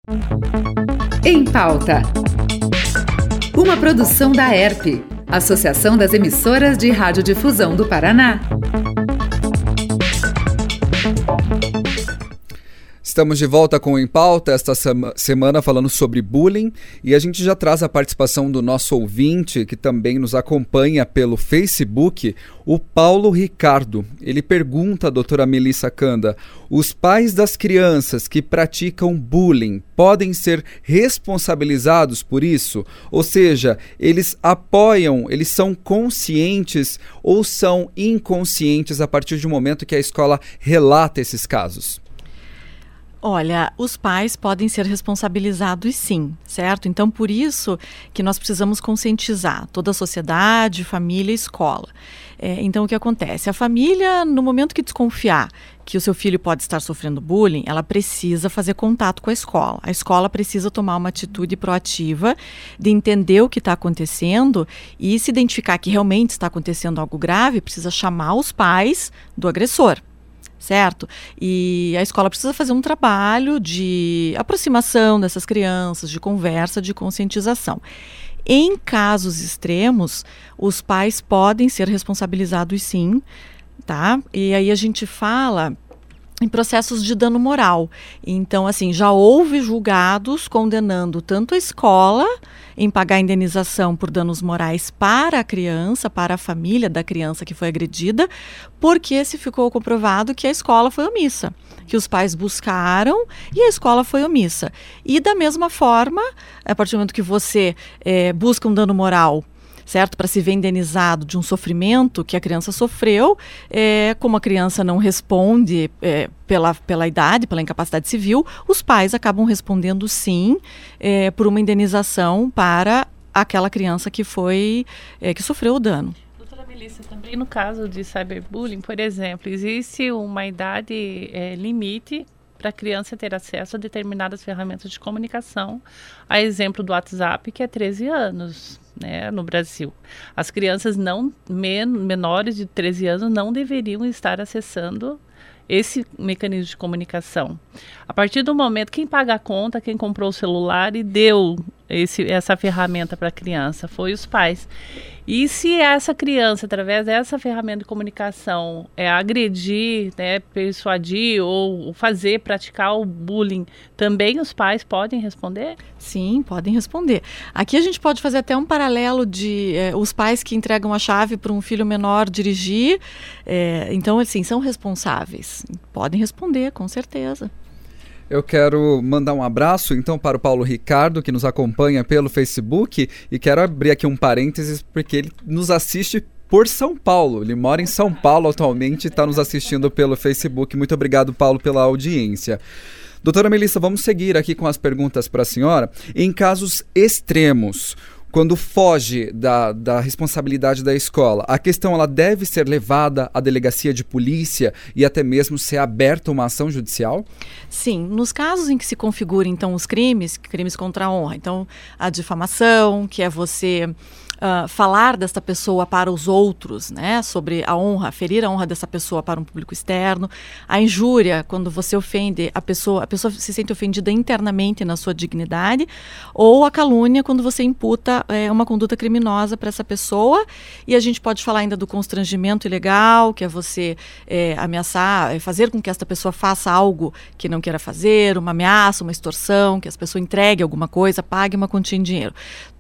Em Pauta. Uma produção da ERP, Associação das Emissoras de Radiodifusão do Paraná. Estamos de volta com o Em Pauta, esta semana falando sobre bullying, e a gente já traz a participação do nosso ouvinte, que também nos acompanha pelo Facebook, o Paulo Ricardo. Ele pergunta à doutora Melissa Kanda: os pais das crianças que praticam bullying podem ser responsabilizados por isso? Ou seja, eles apoiam, eles são conscientes ou são inconscientes a partir do momento que a escola relata esses casos? Olha, os pais podem ser responsabilizados sim, certo? Então, por isso que nós precisamos conscientizar toda a sociedade, família e escola. Então, o que acontece? A família, no momento que desconfiar que o seu filho pode estar sofrendo bullying, ela precisa fazer contato com a escola. A escola precisa tomar uma atitude proativa de entender o que está acontecendo e se identificar que realmente está acontecendo algo grave, precisa chamar os pais do agressor. Certo? E a escola precisa fazer um trabalho de aproximação dessas crianças, de conversa, de conscientização. Em casos extremos, os pais podem ser responsabilizados sim, tá? E aí a gente fala em processos de dano moral. Então, assim, já houve julgados condenando tanto a escola em pagar indenização por danos morais para a criança, para a família da criança que foi agredida, porque se ficou comprovado que a escola foi omissa, que os pais buscaram e a escola foi omissa. E da mesma forma, a partir do momento que você busca um dano moral, certo? Para se ver indenizado de um sofrimento que a criança sofreu, como a criança não responde pela idade, pela incapacidade civil, os pais acabam respondendo sim por uma indenização para aquela criança que sofreu o dano. Doutora Melissa, também no caso de cyberbullying, por exemplo, existe uma idade limite para a criança ter acesso a determinadas ferramentas de comunicação, a exemplo do WhatsApp, que é 13 anos. Né, no Brasil. As crianças menores de 13 anos não deveriam estar acessando esse mecanismo de comunicação. A partir do momento, quem paga a conta, quem comprou o celular e deu essa ferramenta para a criança, foi os pais. E se essa criança, através dessa ferramenta de comunicação, agredir, persuadir ou praticar o bullying, também os pais podem responder? Sim, podem responder. Aqui a gente pode fazer até um paralelo de os pais que entregam a chave para um filho menor dirigir. Então, assim, são responsáveis. Podem responder, com certeza. Eu quero mandar um abraço, então, para o Paulo Ricardo, que nos acompanha pelo Facebook, e quero abrir aqui um parênteses, porque ele nos assiste por São Paulo. Ele mora em São Paulo atualmente e está nos assistindo pelo Facebook. Muito obrigado, Paulo, pela audiência. Doutora Melissa, vamos seguir aqui com as perguntas para a senhora. Em casos extremos, quando foge da responsabilidade da escola, a questão ela deve ser levada à delegacia de polícia e até mesmo ser aberta uma ação judicial? Sim, nos casos em que se configuram então os crimes contra a honra, então a difamação, que é você falar desta pessoa para os outros, né, sobre a honra, ferir a honra dessa pessoa para um público externo, a injúria, quando você ofende a pessoa se sente ofendida internamente na sua dignidade, ou a calúnia, quando você imputa uma conduta criminosa para essa pessoa, e a gente pode falar ainda do constrangimento ilegal, que é você ameaçar, fazer com que esta pessoa faça algo que não queira fazer, uma ameaça, uma extorsão, que essa pessoa entregue alguma coisa, pague uma quantia em dinheiro.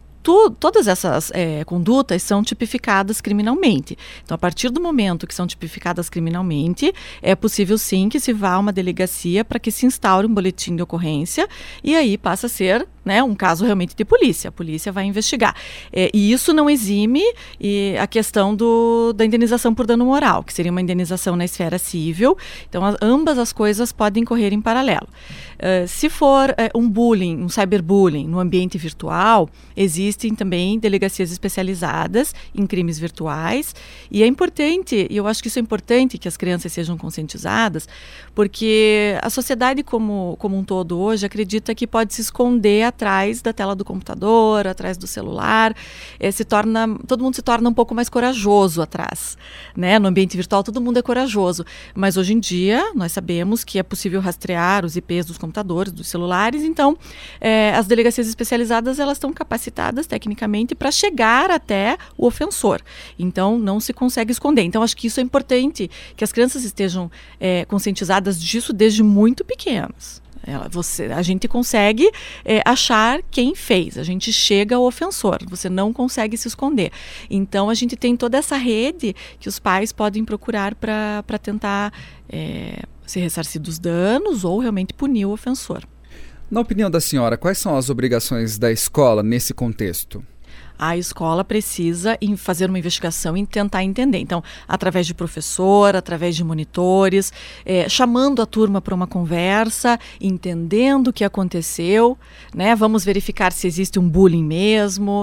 Todas essas condutas são tipificadas criminalmente. Então, a partir do momento que são tipificadas criminalmente, é possível sim que se vá a uma delegacia para que se instaure um boletim de ocorrência e aí passa a ser, né, um caso realmente de polícia. A polícia vai investigar. E isso não exime a questão da indenização por dano moral, que seria uma indenização na esfera civil. Então, ambas as coisas podem correr em paralelo. Se for um bullying, um cyberbullying no ambiente virtual, existe existem também delegacias especializadas em crimes virtuais, e é importante, e eu acho que isso é importante, que as crianças sejam conscientizadas, porque a sociedade como um todo hoje acredita que pode se esconder atrás da tela do computador, atrás do celular, todo mundo se torna um pouco mais corajoso atrás, né? No ambiente virtual todo mundo é corajoso, mas hoje em dia nós sabemos que é possível rastrear os IPs dos computadores, dos celulares, então as delegacias especializadas elas estão capacitadas tecnicamente para chegar até o ofensor, então não se consegue esconder. Então acho que isso é importante, que as crianças estejam conscientizadas disso desde muito pequenas. A gente consegue achar quem fez, a gente chega ao ofensor, você não consegue se esconder. Então a gente tem toda essa rede que os pais podem procurar para tentar se ressarcir dos danos ou realmente punir o ofensor. Na opinião da senhora, quais são as obrigações da escola nesse contexto? A escola precisa fazer uma investigação e tentar entender. Então, através de professor, através de monitores, chamando a turma para uma conversa, entendendo o que aconteceu, né? Vamos verificar se existe um bullying mesmo,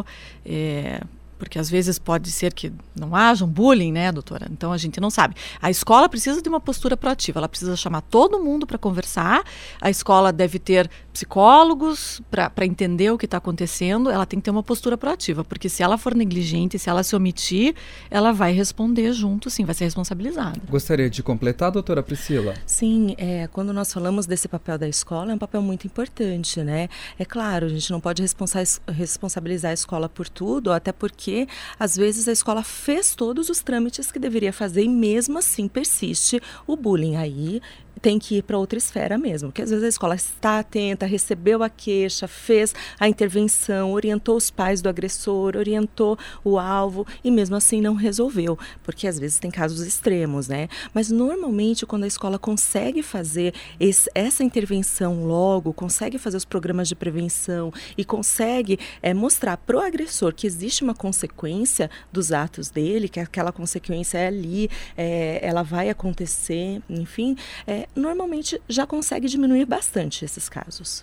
porque às vezes pode ser que não haja um bullying, né, doutora? Então a gente não sabe. A escola precisa de uma postura proativa, ela precisa chamar todo mundo para conversar, a escola deve ter psicólogos para entender o que está acontecendo, ela tem que ter uma postura proativa, porque se ela for negligente, se ela se omitir, ela vai responder junto, sim, vai ser responsabilizada. Gostaria de completar, doutora Priscila? Sim, quando nós falamos desse papel da escola, é um papel muito importante, né? É claro, a gente não pode responsabilizar a escola por tudo, até porque às vezes a escola fez todos os trâmites que deveria fazer e mesmo assim persiste o bullying. Aí tem que ir para outra esfera mesmo, porque às vezes a escola está atenta, recebeu a queixa, fez a intervenção, orientou os pais do agressor, orientou o alvo e mesmo assim não resolveu, porque às vezes tem casos extremos, né? Mas normalmente quando a escola consegue fazer essa intervenção logo, consegue fazer os programas de prevenção e consegue mostrar para o agressor que existe uma consequência dos atos dele, que aquela consequência é ali, ela vai acontecer, enfim, normalmente já consegue diminuir bastante esses casos.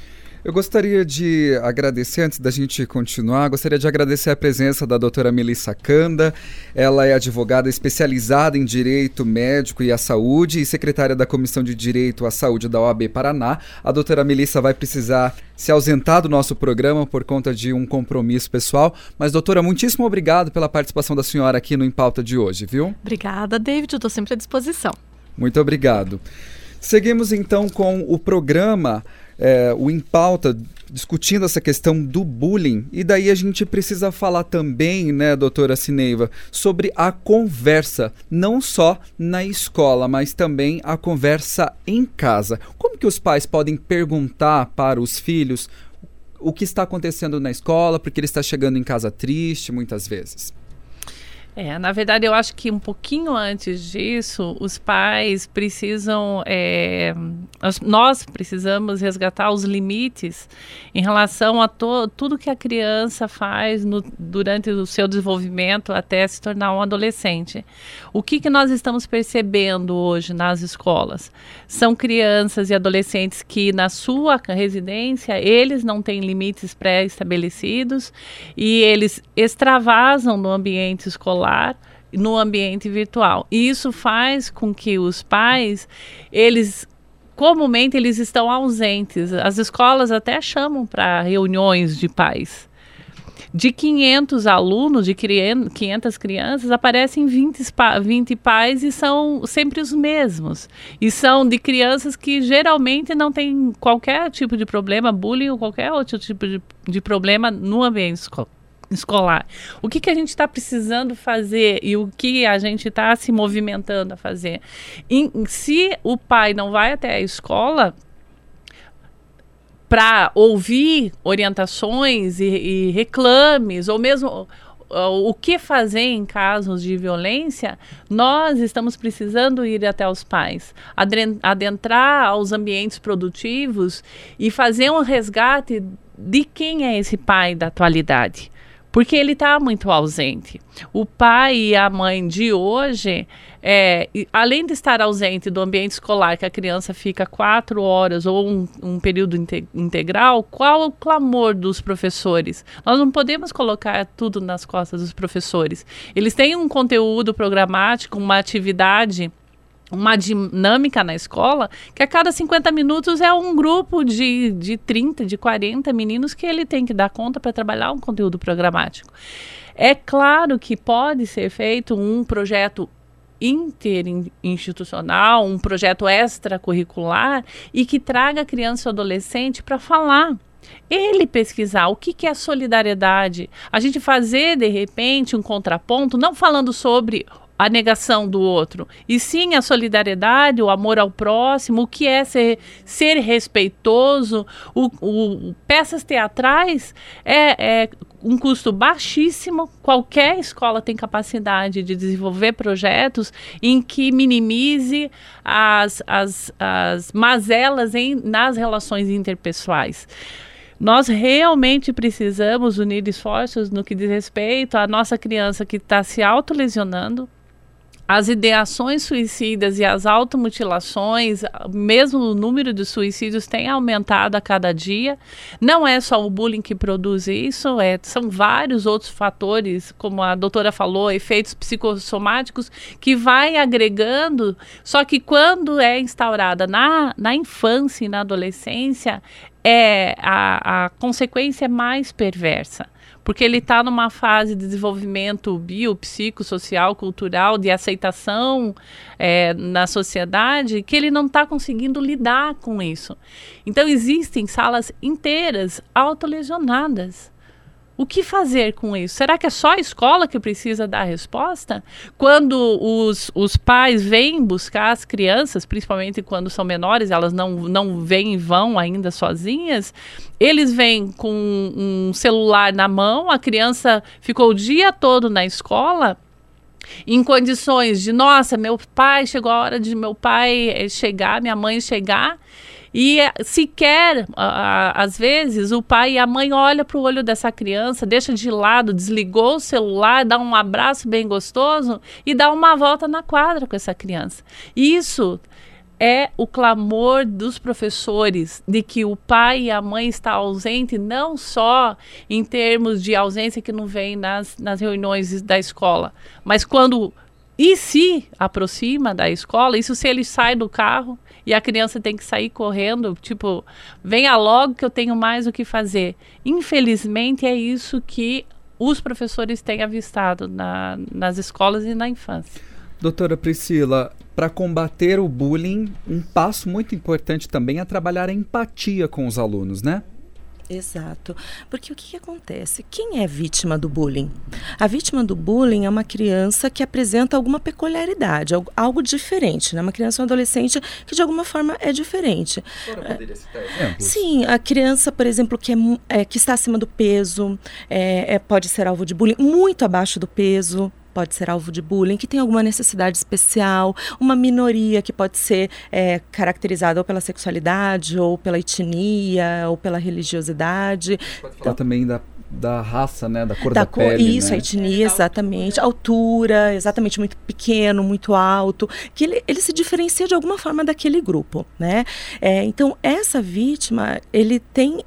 Eu gostaria de agradecer, antes da gente continuar, gostaria de agradecer a presença da doutora Melissa Canda. Ela é advogada especializada em Direito Médico e à Saúde e secretária da Comissão de Direito à Saúde da OAB Paraná. A doutora Melissa vai precisar se ausentar do nosso programa por conta de um compromisso pessoal. Mas, doutora, muitíssimo obrigado pela participação da senhora aqui no Em Pauta de hoje, viu? Obrigada, David, eu estou sempre à disposição. Muito obrigado. Seguimos então com o programa, o Em Pauta, discutindo essa questão do bullying. E daí a gente precisa falar também, né, doutora Cineiva, sobre a conversa, não só na escola, mas também a conversa em casa. Como que os pais podem perguntar para os filhos o que está acontecendo na escola, porque ele está chegando em casa triste muitas vezes? Na verdade, eu acho que um pouquinho antes disso, os pais precisam, nós precisamos resgatar os limites em relação a tudo que a criança faz durante o seu desenvolvimento até se tornar um adolescente. O que nós estamos percebendo hoje nas escolas? São crianças e adolescentes que na sua residência, eles não têm limites pré-estabelecidos e eles extravasam no ambiente escolar, no ambiente virtual. E isso faz com que os pais, comumente eles estão ausentes. As escolas até chamam para reuniões de pais. De 500 alunos, de 500 crianças, aparecem 20 pais e são sempre os mesmos. E são de crianças que geralmente não têm qualquer tipo de problema, bullying ou qualquer outro tipo de problema no ambiente escolar. O que a gente está precisando fazer e o que a gente está se movimentando a fazer? Se o pai não vai até a escola para ouvir orientações e reclames, ou mesmo o que fazer em casos de violência, nós estamos precisando ir até os pais, adentrar aos ambientes produtivos e fazer um resgate de quem é esse pai da atualidade. porque ele está muito ausente. O pai e a mãe de hoje, além de estar ausente do ambiente escolar, que a criança fica 4 horas ou um período integral, qual o clamor dos professores? Nós não podemos colocar tudo nas costas dos professores. Eles têm um conteúdo programático, uma atividade, uma dinâmica na escola, que a cada 50 minutos é um grupo de 30, de 40 meninos que ele tem que dar conta para trabalhar um conteúdo programático. É claro que pode ser feito um projeto interinstitucional, um projeto extracurricular e que traga a criança e o adolescente para falar. Ele pesquisar o que é solidariedade, a gente fazer de repente um contraponto, não falando sobre a negação do outro, e sim a solidariedade, o amor ao próximo, o que é ser respeitoso. Peças teatrais é um custo baixíssimo. Qualquer escola tem capacidade de desenvolver projetos em que minimize as mazelas nas relações interpessoais. Nós realmente precisamos unir esforços no que diz respeito à nossa criança que está se autolesionando. As ideações suicidas e as automutilações, mesmo o número de suicídios tem aumentado a cada dia. Não é só o bullying que produz isso, são vários outros fatores, como a doutora falou, efeitos psicossomáticos, que vai agregando. Só que quando é instaurada na infância e na adolescência, a consequência é mais perversa. Porque ele está numa fase de desenvolvimento biopsicossocial, cultural, de aceitação na sociedade, que ele não está conseguindo lidar com isso. Então, existem salas inteiras autolesionadas. O que fazer com isso? Será que é só a escola que precisa dar a resposta? Quando os pais vêm buscar as crianças, principalmente quando são menores, elas não vêm e vão ainda sozinhas, eles vêm com um celular na mão, a criança ficou o dia todo na escola, em condições de, nossa, chegou a hora de meu pai chegar, minha mãe chegar, e sequer, às vezes, o pai e a mãe olham para o olho dessa criança, deixa de lado, desligou o celular, dá um abraço bem gostoso e dá uma volta na quadra com essa criança. Isso é o clamor dos professores de que o pai e a mãe estão ausentes, não só em termos de ausência que não vem nas reuniões da escola, mas quando se aproxima da escola, isso se ele sai do carro e a criança tem que sair correndo, tipo, venha logo que eu tenho mais o que fazer. Infelizmente é isso que os professores têm avistado nas escolas e na infância. Doutora Priscila, para combater o bullying, um passo muito importante também é trabalhar a empatia com os alunos, né? Exato, porque o que acontece? Quem é vítima do bullying? A vítima do bullying é uma criança que apresenta alguma peculiaridade, algo diferente, né? Uma criança ou um adolescente que de alguma forma é diferente. Poderia citar exemplos? Sim, a criança, por exemplo, que está acima do peso, pode ser alvo de bullying, muito abaixo do peso, pode ser alvo de bullying, que tem alguma necessidade especial, uma minoria que pode ser caracterizada ou pela sexualidade, ou pela etnia, ou pela religiosidade. Pode falar também da raça, né? Da cor da pele, isso, né? A etnia, exatamente. Altura, exatamente, muito pequeno, muito alto, que ele se diferencia de alguma forma daquele grupo, né? Então, essa vítima, ele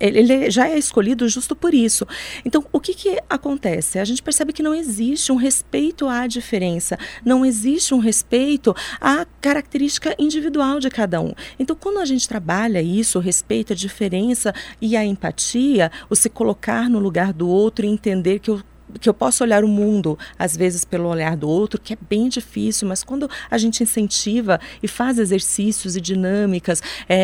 já é escolhido justo por isso. Então, o que acontece? A gente percebe que não existe um respeito à diferença, não existe um respeito à característica individual de cada um. Então, quando a gente trabalha isso, o respeito, a diferença e a empatia, o se colocar no lugar do outro e entender que eu posso olhar o mundo, às vezes, pelo olhar do outro, que é bem difícil, mas quando a gente incentiva e faz exercícios e dinâmicas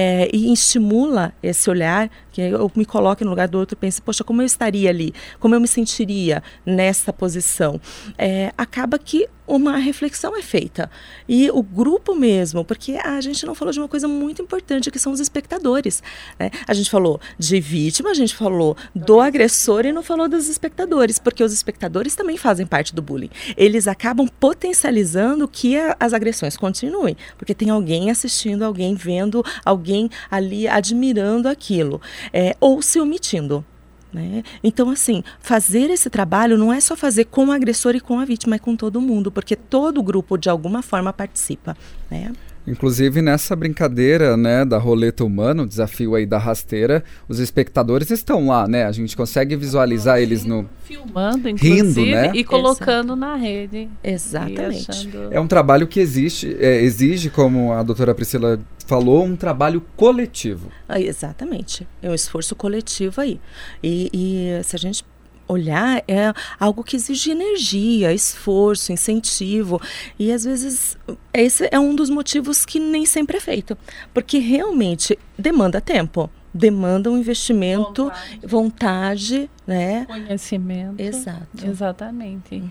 e estimula esse olhar, que eu me coloque no lugar do outro e pense, poxa, como eu estaria ali? Como eu me sentiria nessa posição? Acaba que uma reflexão é feita. E o grupo mesmo, porque a gente não falou de uma coisa muito importante, que são os espectadores, né? A gente falou de vítima, a gente falou do agressor e não falou dos espectadores, porque os espectadores também fazem parte do bullying. Eles acabam potencializando que as agressões continuem, porque tem alguém assistindo, alguém vendo, alguém ali admirando aquilo, ou se omitindo. né? Então, assim, fazer esse trabalho não é só fazer com o agressor e com a vítima, é com todo mundo, porque todo o grupo, de alguma forma, participa, né? Inclusive, nessa brincadeira, né, da roleta humana, o desafio aí da rasteira, os espectadores estão lá, né? A gente consegue visualizar eles filmando, inclusive, rindo, né? E colocando na rede. Exatamente. É um trabalho que exige, como a doutora Priscila falou, um trabalho coletivo. Exatamente. É um esforço coletivo aí. E se a gente olhar, é algo que exige energia, esforço, incentivo, e às vezes esse é um dos motivos que nem sempre é feito, porque realmente demanda tempo, demanda um investimento, vontade, né? Conhecimento. Exato. Exatamente.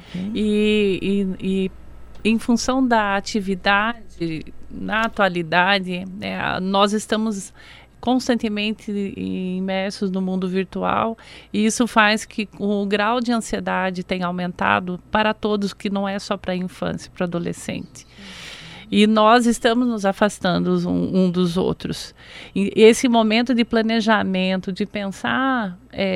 E em função da atividade, na atualidade, nós estamos constantemente imersos no mundo virtual, e isso faz que o grau de ansiedade tenha aumentado para todos, que não é só para a infância, para o adolescente. E nós estamos nos afastando um dos outros. E esse momento de planejamento, de pensar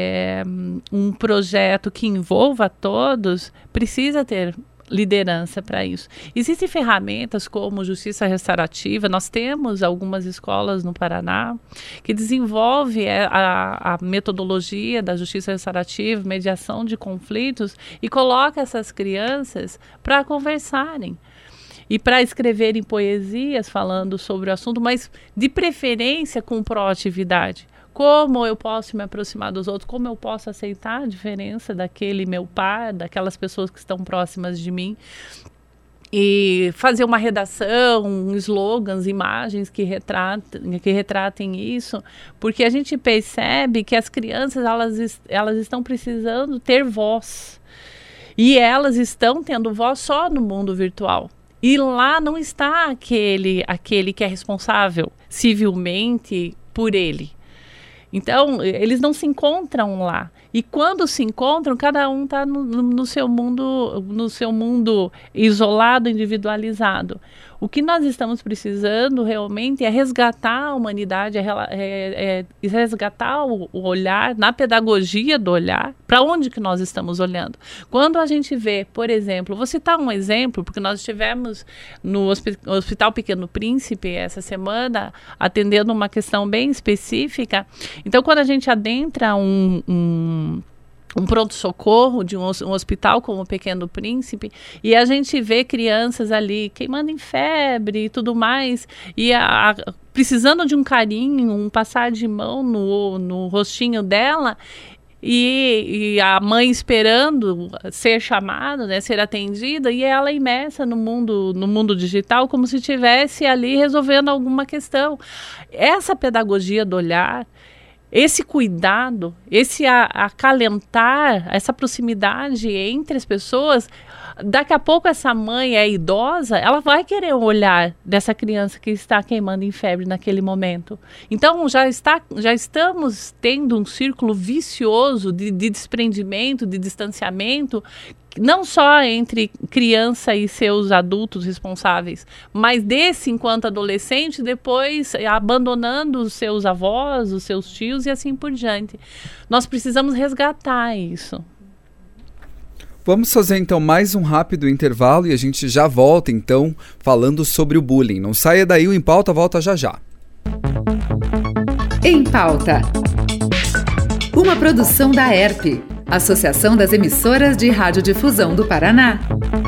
um projeto que envolva todos, precisa ter liderança para isso. Existem ferramentas como justiça restaurativa. Nós temos algumas escolas no Paraná que desenvolvem a metodologia da justiça restaurativa, mediação de conflitos, e coloca essas crianças para conversarem e para escreverem poesias falando sobre o assunto, mas de preferência com proatividade. Como eu posso me aproximar dos outros? Como eu posso aceitar a diferença daquele meu par, daquelas pessoas que estão próximas de mim? E fazer uma redação, slogans, imagens que retratem isso, porque a gente percebe que as crianças elas estão precisando ter voz. E elas estão tendo voz só no mundo virtual. E lá não está aquele que é responsável civilmente por ele. Então, eles não se encontram lá. E quando se encontram, cada um está no seu mundo isolado, individualizado. O que nós estamos precisando realmente é resgatar a humanidade, resgatar o olhar, na pedagogia do olhar, para onde que nós estamos olhando. Quando a gente vê, por exemplo, vou citar um exemplo, porque nós estivemos no Hospital Pequeno Príncipe essa semana, atendendo uma questão bem específica. Então, quando a gente adentra um pronto-socorro de um hospital como o Pequeno Príncipe, e a gente vê crianças ali queimando em febre e tudo mais, e precisando de um carinho, um passar de mão no rostinho dela, e a mãe esperando ser chamada, né, ser atendida, e ela imersa no mundo digital, como se estivesse ali resolvendo alguma questão. Essa pedagogia do olhar, esse cuidado, esse acalentar, essa proximidade entre as pessoas, daqui a pouco essa mãe é idosa, ela vai querer o olhar dessa criança que está queimando em febre naquele momento. Então, já estamos tendo um círculo vicioso de desprendimento, de distanciamento, não só entre criança e seus adultos responsáveis, mas desse enquanto adolescente, depois abandonando os seus avós, os seus tios e assim por diante. Nós precisamos resgatar isso. Vamos fazer então mais um rápido intervalo e a gente já volta então falando sobre o bullying. Não saia daí, o Em Pauta volta já já. Em Pauta. Uma produção da ERP, Associação das Emissoras de Radiodifusão do Paraná.